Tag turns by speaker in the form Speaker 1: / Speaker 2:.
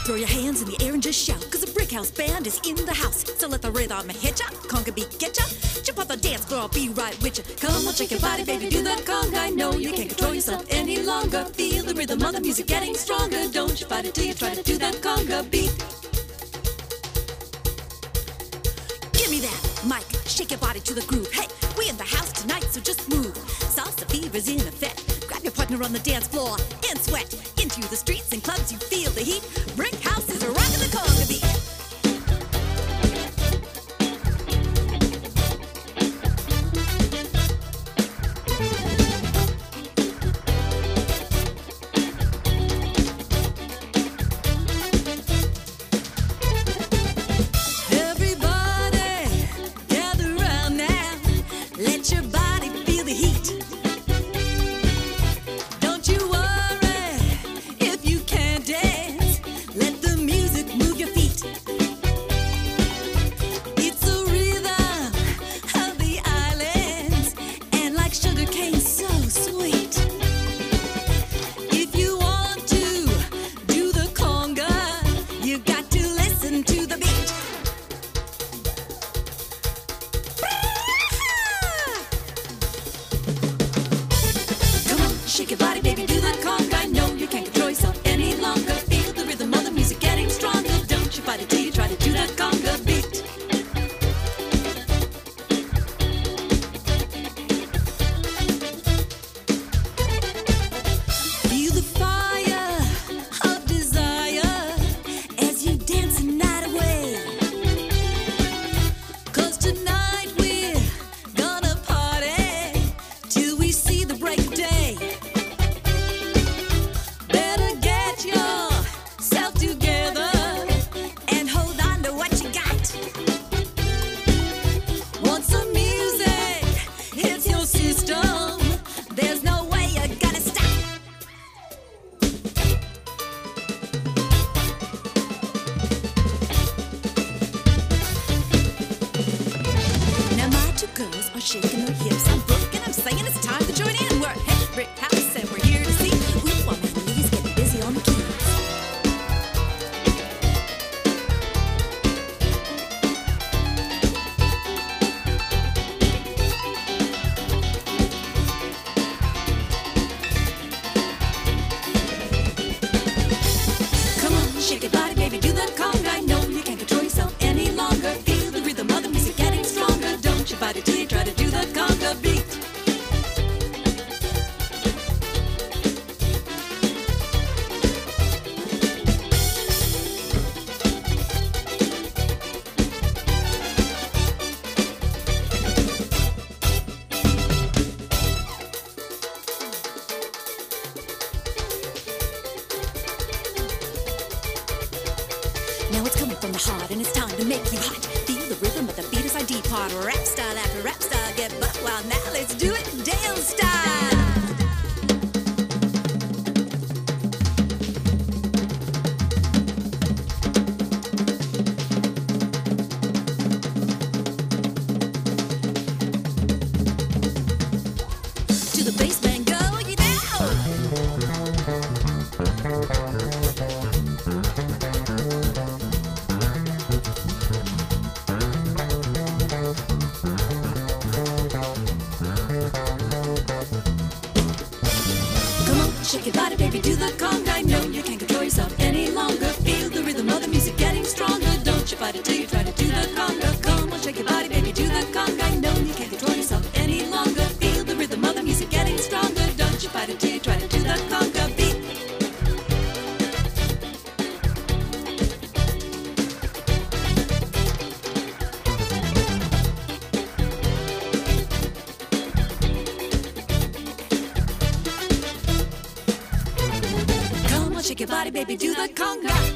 Speaker 1: Throw your hands in the air and just shout, cause the Brick House Band is in the house. So let the rhythm hit ya, conga beat get ya. Jump on the dance floor, I'll be right with ya. Come on, shake your body, baby, do the conga. I know you can't control yourself any longer. Feel the rhythm of the music getting stronger. Don't you fight it till you try to do that conga beat. Give me that mic, shake your body to the groove. Hey, we in the house tonight, so just move. Salsa fever's in effect. Grab your partner on the dance floor and sweat. Into the streets and clubs, you feel the heat. Brick House is rocking the conga beat. Shake your body, baby, do that conga. I know you can't control yourself any longer. Feel the rhythm of the music getting stronger. Don't you fight it till you try to do that conga beat. Feel the fire of desire as you dance the night away. Cause tonight we're gonna party till we see the break of day. Girls are shaking their hips. I'm Brooke and I'm saying it's time to join in. We're at Brick House and we're here to see we want my ladies getting busy on the keys. Come on, shake your body, baby, do that conga. I know you can't control yourself any longer. Feel the rhythm of the music getting stronger. Don't you fight it till you try to do that conga beat. Now it's coming from the heart and it's time to make you hot. Feel the rhythm of the beat as I depart. Rap style after rap style, get butt wild. Now let's do it Dale style. To the bassman go, you shake your body, baby, do the conga. I know you can't control yourself any longer. Feel the rhythm of the music getting stronger. Don't you fight it till you try to do the conga. Come on, shake your body, baby, do the conga. I know you can't control yourself any longer. Feel the rhythm of the music getting stronger. Don't you fight it till you try to do the conga beat. Shake your body, baby, do the conga.